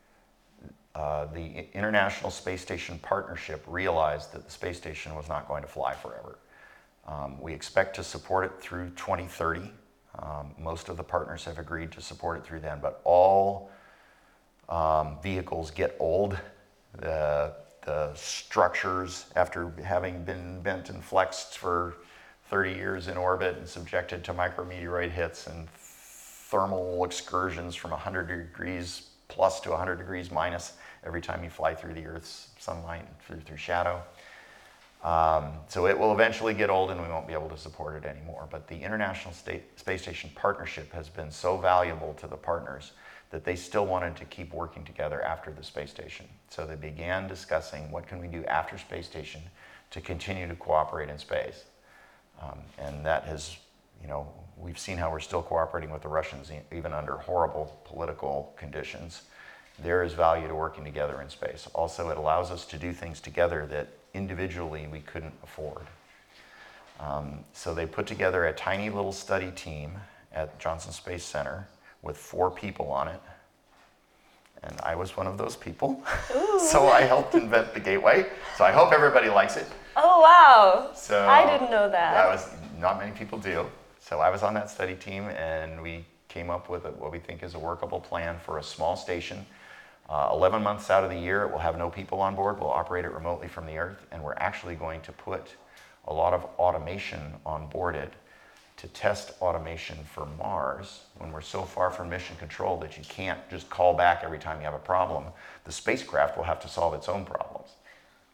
the International Space Station Partnership realized that the space station was not going to fly forever. We expect to support it through 2030. Most of the partners have agreed to support it through then, but all vehicles get old. The structures, after having been bent and flexed for 30 years in orbit and subjected to micrometeoroid hits and thermal excursions from 100 degrees plus to 100 degrees minus every time you fly through the Earth's sunlight, through shadow. So it will eventually get old and we won't be able to support it anymore. But the International Space Station Partnership has been so valuable to the partners that they still wanted to keep working together after the space station. So they began discussing what can we do after space station to continue to cooperate in space. And that has, we've seen how we're still cooperating with the Russians even under horrible political conditions. There is value to working together in space. Also, it allows us to do things together that individually we couldn't afford. So they put together a tiny little study team at Johnson Space Center with 4 people on it. And I was one of those people. So I helped invent the Gateway. So I hope everybody likes it. Oh, wow. So I didn't know that. That was, not many people do. So I was on that study team and we came up with what we think is a workable plan for a small station. 11 months out of the year, it will have no people on board. We'll operate it remotely from the Earth, and we're actually going to put a lot of automation on board it to test automation for Mars. When we're so far from mission control that you can't just call back every time you have a problem, the spacecraft will have to solve its own problems.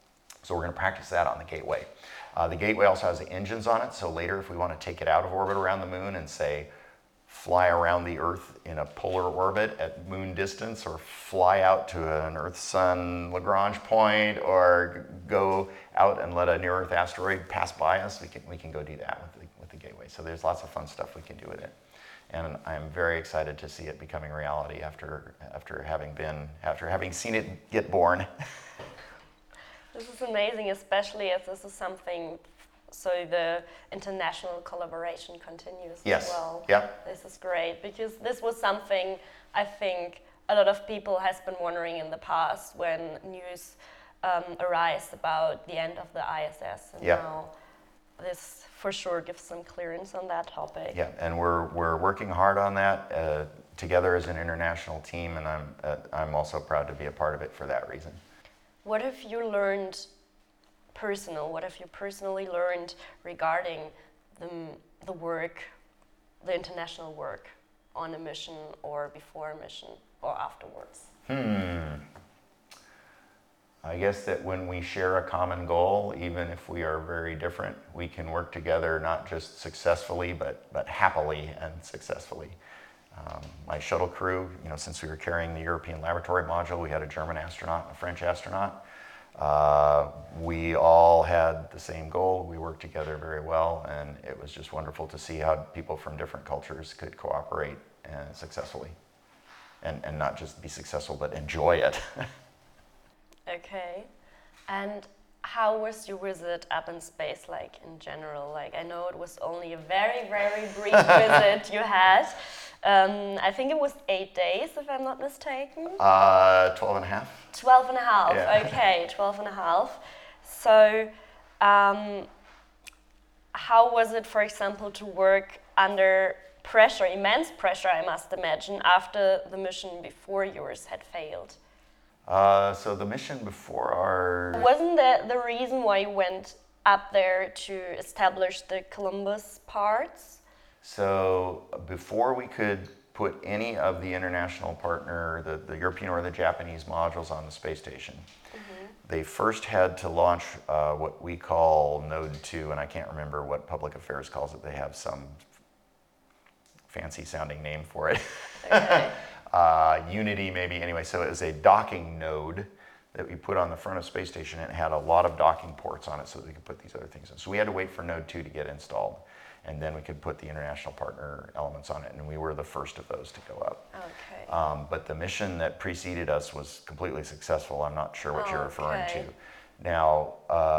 So we're going to practice that on the Gateway. The Gateway also has engines on it, so later if we want to take it out of orbit around the moon and say fly around the Earth in a polar orbit at moon distance, or fly out to an Earth-Sun Lagrange point, or go out and let a near-Earth asteroid pass by us, we can go do that with the Gateway. So there's lots of fun stuff we can do with it. And I'm very excited to see it becoming reality after having seen it get born. This is amazing, especially as this is something, so the international collaboration continues Yes. as well. Yeah. This is great, because this was something I think a lot of people has been wondering in the past when news arise about the end of the ISS, and Yeah. now this for sure gives some clearance on that topic. Yeah, and we're working hard on that together as an international team, and I'm also proud to be a part of it for that reason. What have you learned what have you personally learned regarding the work, the international work on a mission, or before a mission, or afterwards? I guess that when we share a common goal, even if we are very different, we can work together not just successfully, but happily and successfully. My shuttle crew, since we were carrying the European Laboratory Module, we had a German astronaut and a French astronaut. We all had the same goal. We worked together very well, and it was just wonderful to see how people from different cultures could cooperate successfully. And not just be successful, but enjoy it. Okay. And how was your visit up in space like in general? Like, I know it was only a very, very brief visit you had. I think it was 8 days, if I'm not mistaken. 12 and a half. 12 and a half, Yeah. Okay, 12 and a half. So, how was it, for example, to work under pressure, immense pressure, I must imagine, after the mission before yours had failed? So the mission before our... Wasn't that the reason why you went up there to establish the Columbus parts? So before we could put any of the international partner, the European or the Japanese modules on the space station, they first had to launch what we call Node 2, and I can't remember what Public Affairs calls it. They have some fancy sounding name for it. Okay. Unity maybe, anyway, so it was a docking node that we put on the front of space station, and it had a lot of docking ports on it so that we could put these other things in. So we had to wait for Node 2 to get installed, and then we could put the international partner elements on it, and we were the first of those to go up. Okay. But the mission that preceded us was completely successful. I'm not sure what you're referring to. Okay. Now,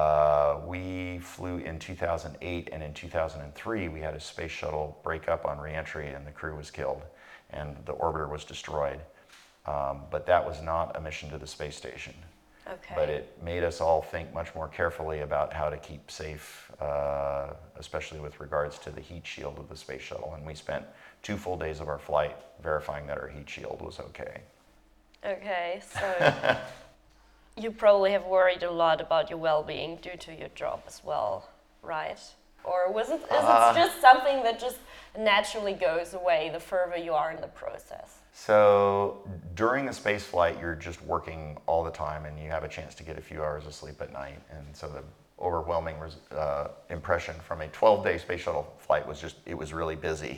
we flew in 2008, and in 2003 we had a space shuttle break up on reentry, and the crew was killed, and the orbiter was destroyed. But that was not a mission to the space station. Okay. But it made us all think much more carefully about how to keep safe, especially with regards to the heat shield of the space shuttle. And we spent 2 full days of our flight verifying that our heat shield was okay. Okay, so you probably have worried a lot about your well-being due to your job as well, right? Or is it just something that just naturally goes away the further you are in the process? So during the space flight, you're just working all the time, and you have a chance to get a few hours of sleep at night. And so the overwhelming impression from a 12-day space shuttle flight was just, it was really busy.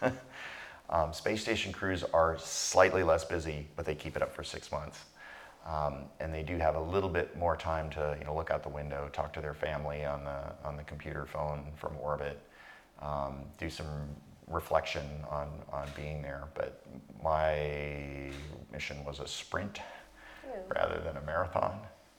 Space station crews are slightly less busy, but they keep it up for 6 months. And they do have a little bit more time to look out the window, talk to their family on the computer phone from orbit, do some reflection on being there. But my mission was a sprint rather than a marathon.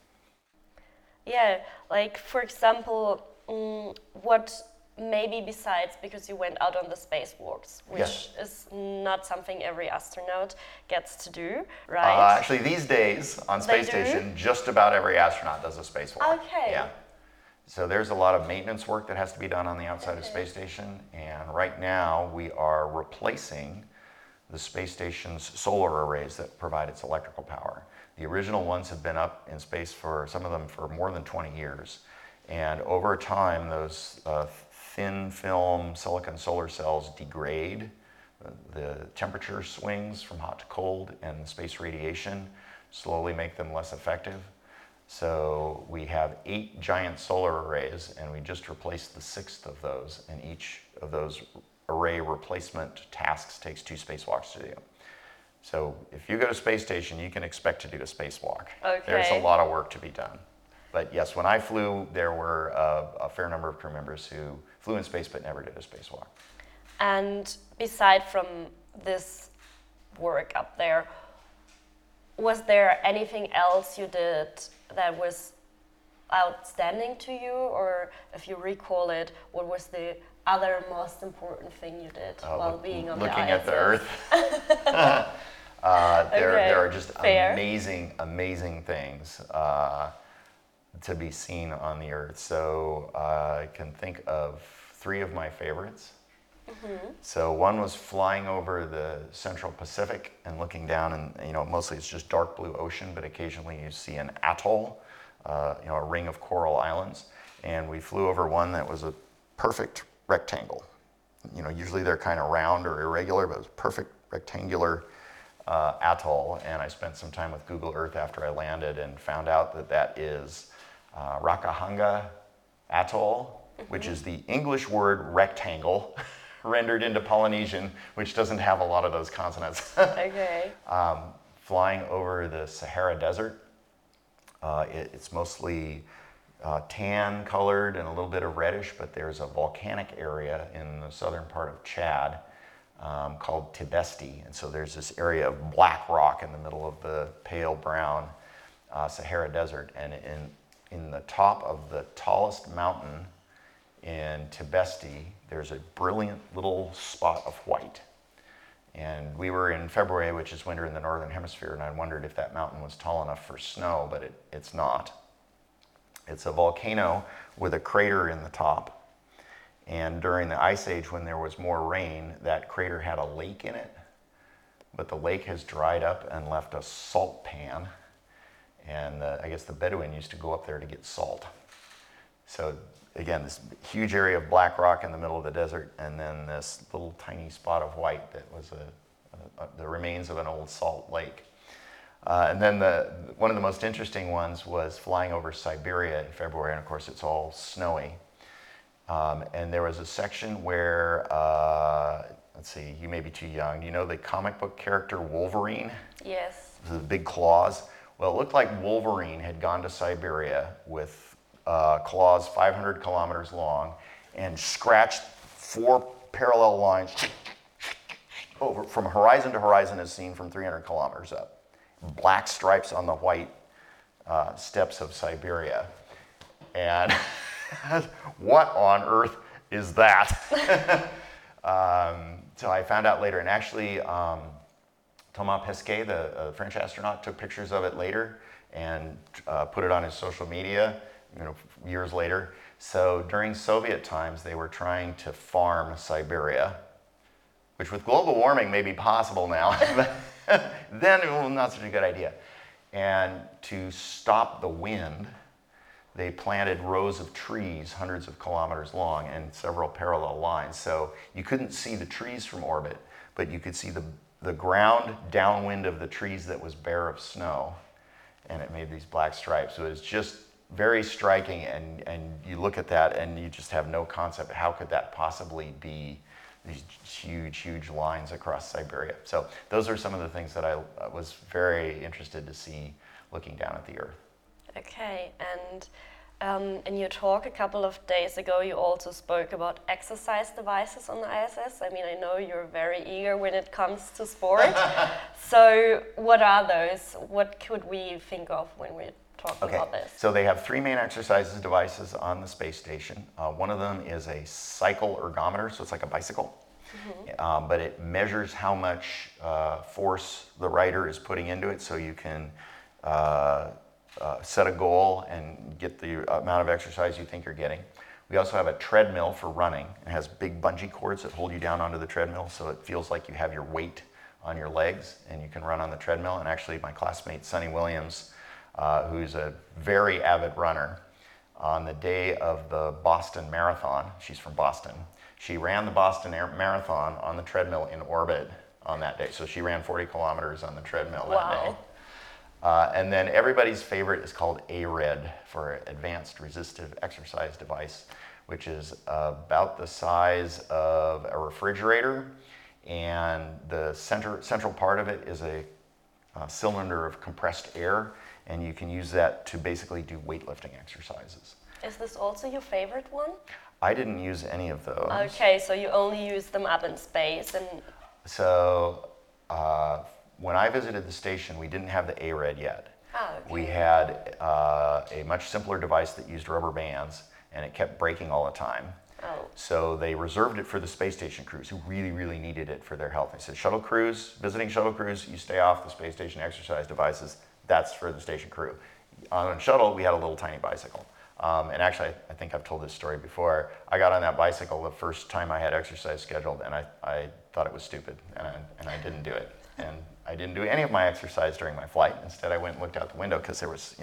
Yeah, like for example, what maybe besides, because you went out on the spacewalks, which is not something every astronaut gets to do, right? Actually, these days on Space Station, just about every astronaut does a spacewalk. Okay. Yeah. So there's a lot of maintenance work that has to be done on the outside of Space Station, and right now we are replacing the Space Station's solar arrays that provide its electrical power. The original ones have been up in space for, some of them, for more than 20 years. And over time, those thin film silicon solar cells degrade. The temperature swings from hot to cold and the space radiation slowly make them less effective. So we have 8 giant solar arrays, and we just replaced the 6th of those, and each of those array replacement tasks takes 2 spacewalks to do. So if you go to space station, you can expect to do a spacewalk. Okay. There's a lot of work to be done. But yes, when I flew, there were a fair number of crew members who flew in space but never did a spacewalk. And beside from this work up there, was there anything else you did that was outstanding to you? Or if you recall it, what was the other most important thing you did while being on the ISS? Looking at the Earth. There are just fair. amazing things to be seen on the Earth. So I can think of 3 of my favorites. So one was flying over the Central Pacific and looking down, and mostly it's just dark blue ocean, but occasionally you see an atoll, a ring of coral islands. And we flew over one that was a perfect rectangle. Usually they're kind of round or irregular, but it was perfect rectangular atoll. And I spent some time with Google Earth after I landed and found out that is Rakahanga Atoll, which is the English word rectangle rendered into Polynesian, which doesn't have a lot of those consonants. Okay. Flying over the Sahara Desert, it's mostly tan colored and a little bit of reddish, but there's a volcanic area in the southern part of Chad called Tibesti. And so there's this area of black rock in the middle of the pale brown Sahara Desert. And in the top of the tallest mountain in Tibesti, there's a brilliant little spot of white. And we were in February, which is winter in the northern hemisphere, and I wondered if that mountain was tall enough for snow, but it's not. It's a volcano with a crater in the top. And during the Ice Age, when there was more rain, that crater had a lake in it, but the lake has dried up and left a salt pan. And I guess the Bedouin used to go up there to get salt. So again, this huge area of black rock in the middle of the desert, and then this little tiny spot of white that was the remains of an old salt lake. And then one of the most interesting ones was flying over Siberia in February, and of course it's all snowy. And there was a section where, let's see, you may be too young. Do you know the comic book character Wolverine? Yes. The big claws? Well, it looked like Wolverine had gone to Siberia with claws 500 kilometers long and scratched 4 parallel lines over from horizon to horizon as seen from 300 kilometers up. Black stripes on the white steppes of Siberia. And what on earth is that? So I found out later, and actually Thomas Pesquet, the French astronaut, took pictures of it later and put it on his social media, years later. So during Soviet times, they were trying to farm Siberia, which with global warming may be possible now, but then it was not such a good idea. And to stop the wind, they planted rows of trees hundreds of kilometers long and several parallel lines. So you couldn't see the trees from orbit, but you could see the ground downwind of the trees that was bare of snow, and it made these black stripes. So it's just very striking, and you look at that and you just have no concept, how could that possibly be these huge lines across Siberia? So those are some of the things that I was very interested to see looking down at the Earth. Okay, and in your talk a couple of days ago, you also spoke about exercise devices on the ISS. I mean, I know you're very eager when it comes to sport. So what are those? What could we think of when we're talking about this? So they have 3 main exercises devices on the space station. One of them is a cycle ergometer, so it's like a bicycle. But it measures how much force the rider is putting into it, so you can set a goal and get the amount of exercise you think you're getting. We also have a treadmill for running. It has big bungee cords that hold you down onto the treadmill, so it feels like you have your weight on your legs and you can run on the treadmill. And actually my classmate Sunny Williams, who's a very avid runner, on the day of the Boston Marathon, she's from Boston, she ran the Boston Marathon on the treadmill in orbit on that day. So she ran 40 kilometers on the treadmill that day. And then everybody's favorite is called ARED, for Advanced Resistive Exercise Device, which is about the size of a refrigerator, and the central part of it is a cylinder of compressed air, and you can use that to basically do weightlifting exercises. Is this also your favorite one? I didn't use any of those. Okay, so you only use them up in space and... So when I visited the station, we didn't have the ARED yet. Oh, okay. We had a much simpler device that used rubber bands, and it kept breaking all the time. Oh. So they reserved it for the space station crews who really, really needed it for their health. They said, shuttle crews, visiting shuttle crews, you stay off the space station exercise devices. That's for the station crew. On shuttle, we had a little tiny bicycle. And actually, I think I've told this story before. I got on that bicycle the first time I had exercise scheduled, and I thought it was stupid, and I didn't do it. And I didn't do any of my exercise during my flight. Instead, I went and looked out the window because there was,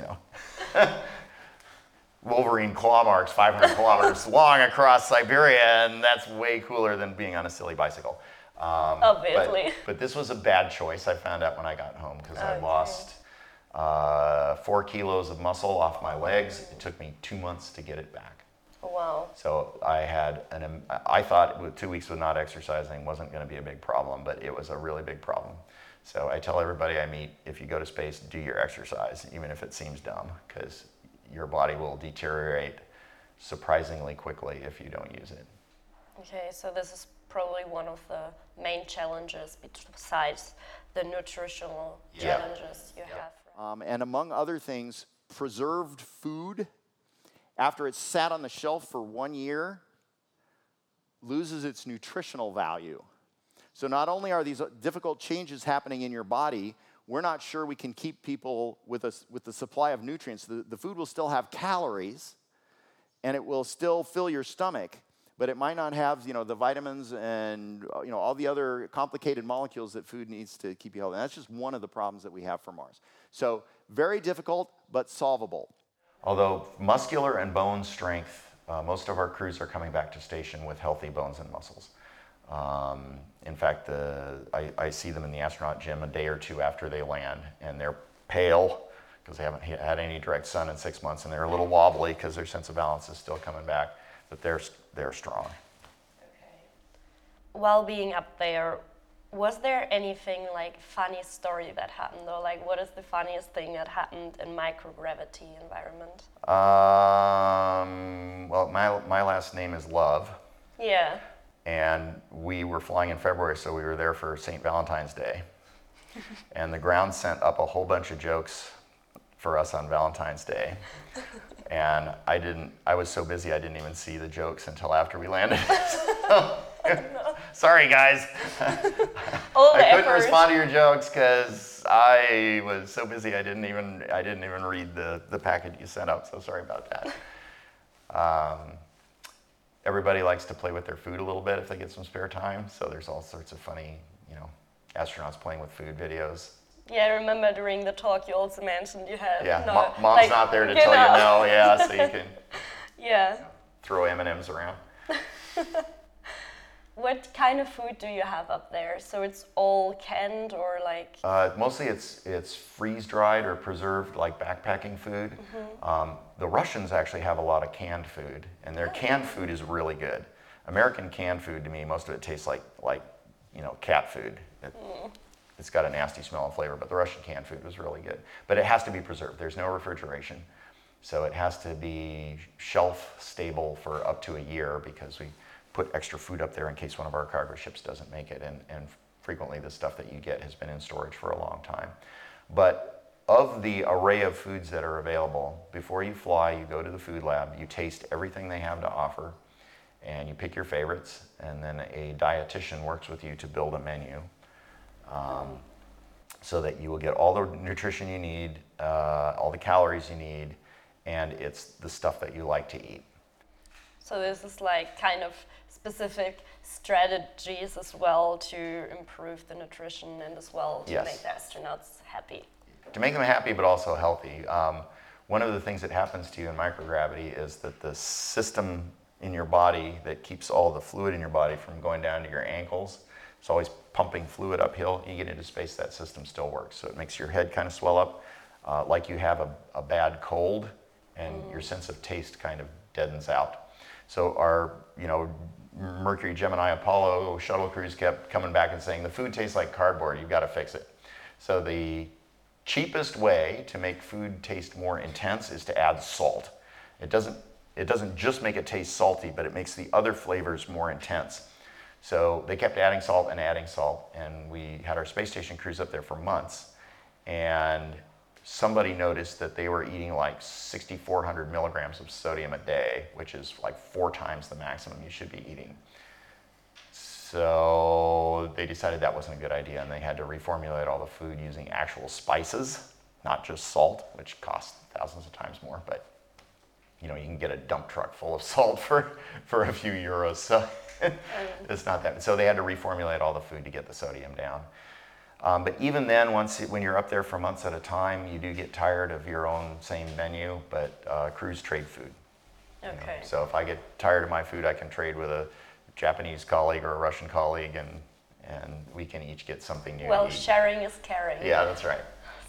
Wolverine claw marks 500 kilometers long across Siberia, and that's way cooler than being on a silly bicycle. Obviously. But this was a bad choice, I found out when I got home, because I lost 4 kilos of muscle off my legs. It took me 2 months to get it back. Wow. So I thought with 2 weeks of not exercising wasn't going to be a big problem, but it was a really big problem. So I tell everybody I meet, if you go to space, do your exercise, even if it seems dumb, because your body will deteriorate surprisingly quickly if you don't use it. Okay, so this is probably one of the main challenges besides the nutritional challenges you have. And among other things, preserved food, after it's sat on the shelf for 1 year, loses its nutritional value. So not only are these difficult changes happening in your body, we're not sure we can keep people with the supply of nutrients. The food will still have calories, and it will still fill your stomach, but it might not have, the vitamins and, all the other complicated molecules that food needs to keep you healthy. And that's just one of the problems that we have for Mars. So very difficult, but solvable. Although muscular and bone strength, most of our crews are coming back to station with healthy bones and muscles. In fact, I see them in the astronaut gym a day or two after they land, and they're pale because they haven't had any direct sun in 6 months, and they're a little wobbly because their sense of balance is still coming back, but they're strong. Okay. While being up there, was there anything like funny story that happened, or like what is the funniest thing that happened in microgravity environment? Well, my last name is Love. Yeah. And we were flying in February, so we were there for St. Valentine's Day. And the ground sent up a whole bunch of jokes for us on Valentine's Day. And I was so busy I didn't even see the jokes until after we landed. Sorry guys. I couldn't respond to your jokes because I was so busy I didn't even read the package you sent up, so sorry about that. Everybody likes to play with their food a little bit if they get some spare time, so there's all sorts of funny, astronauts playing with food videos. Yeah, I remember during the talk you also mentioned you had mom's not there to tell you no, so you can throw M&Ms around. What kind of food do you have up there? So it's all canned or like? Mostly it's freeze-dried or preserved, like backpacking food. Mm-hmm. The Russians actually have a lot of canned food, and their canned food is really good. American canned food, to me, most of it tastes like cat food. It's got a nasty smell and flavor, but the Russian canned food was really good. But it has to be preserved. There's no refrigeration. So it has to be shelf stable for up to a year because we put extra food up there in case one of our cargo ships doesn't make it. And frequently the stuff that you get has been in storage for a long time. But of the array of foods that are available, before you fly, you go to the food lab, you taste everything they have to offer, and you pick your favorites, and then a dietitian works with you to build a menu so that you will get all the nutrition you need, all the calories you need, and it's the stuff that you like to eat. So this is like kind of specific strategies as well to improve the nutrition and as well to make the astronauts happy. To make them happy but also healthy. One of the things that happens to you in microgravity is that the system in your body that keeps all the fluid in your body from going down to your ankles, it's always pumping fluid uphill. You get into space, that system still works. So it makes your head kind of swell up. like you have a bad cold, and your sense of taste kind of deadens out. So our, Mercury, Gemini, Apollo shuttle crews kept coming back and saying, the food tastes like cardboard, you've got to fix it. So the cheapest way to make food taste more intense is to add salt. It doesn't just make it taste salty, but it makes the other flavors more intense. So they kept adding salt, and we had our space station crews up there for months, and somebody noticed that they were eating like 6,400 milligrams of sodium a day, which is like 4 times the maximum you should be eating. So they decided that wasn't a good idea, and they had to reformulate all the food using actual spices, not just salt, which costs thousands of times more, but you can get a dump truck full of salt for a few euros, so it's not that. So they had to reformulate all the food to get the sodium down. But even then, when you're up there for months at a time, you do get tired of your own same menu, but crews trade food. Okay. So if I get tired of my food, I can trade with a Japanese colleague or a Russian colleague, and we can each get something new Well, to eat. sharing is caring. Yeah, that's right.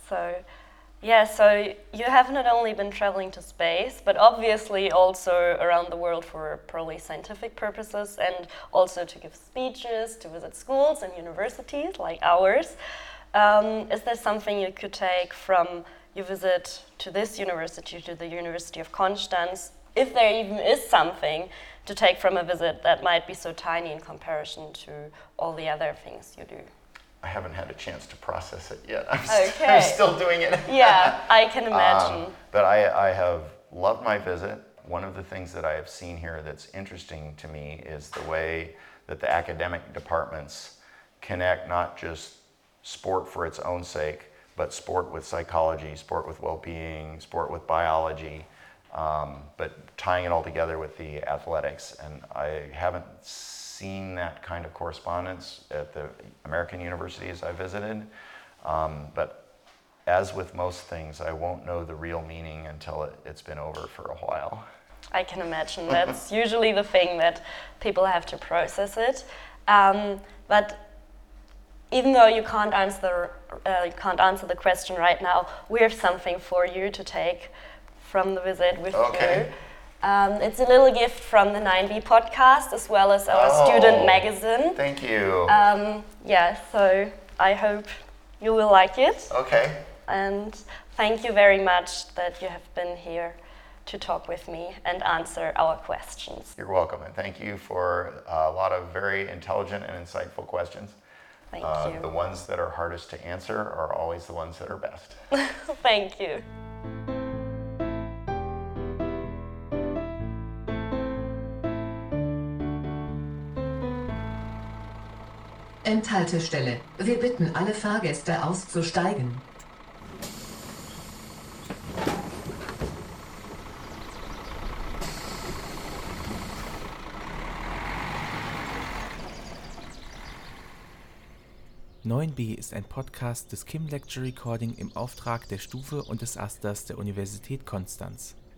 So you have not only been traveling to space, but obviously also around the world for probably scientific purposes, and also to give speeches, to visit schools and universities like ours. Is there something you could take from your visit to this university, to the University of Konstanz, if there even is something to take from a visit that might be so tiny in comparison to all the other things you do? I haven't had a chance to process it yet. Okay. I'm still doing it. Yeah, I can imagine. But I have loved my visit. One of the things that I have seen here that's interesting to me is the way that the academic departments connect not just sport for its own sake, but sport with psychology, sport with well-being, sport with biology, but tying it all together with the athletics. And I haven't seen that kind of correspondence at the American universities I visited. But as with most things, I won't know the real meaning until it's been over for a while. I can imagine. That's usually the thing that people have to process it. But even though you can't answer the question right now, we have something for you to take from the visit with you. It's a little gift from the 9B podcast, as well as our student magazine. Thank you. So I hope you will like it. Okay. And thank you very much that you have been here to talk with me and answer our questions. You're welcome, and thank you for a lot of very intelligent and insightful questions. Thank you. The ones that are hardest to answer are always the ones that are best. Thank you. Endhaltestelle. Wir bitten alle Fahrgäste auszusteigen. (9B) ist ein Podcast des Kim Lecture Recording im Auftrag der Stufe und des Asters der Universität Konstanz.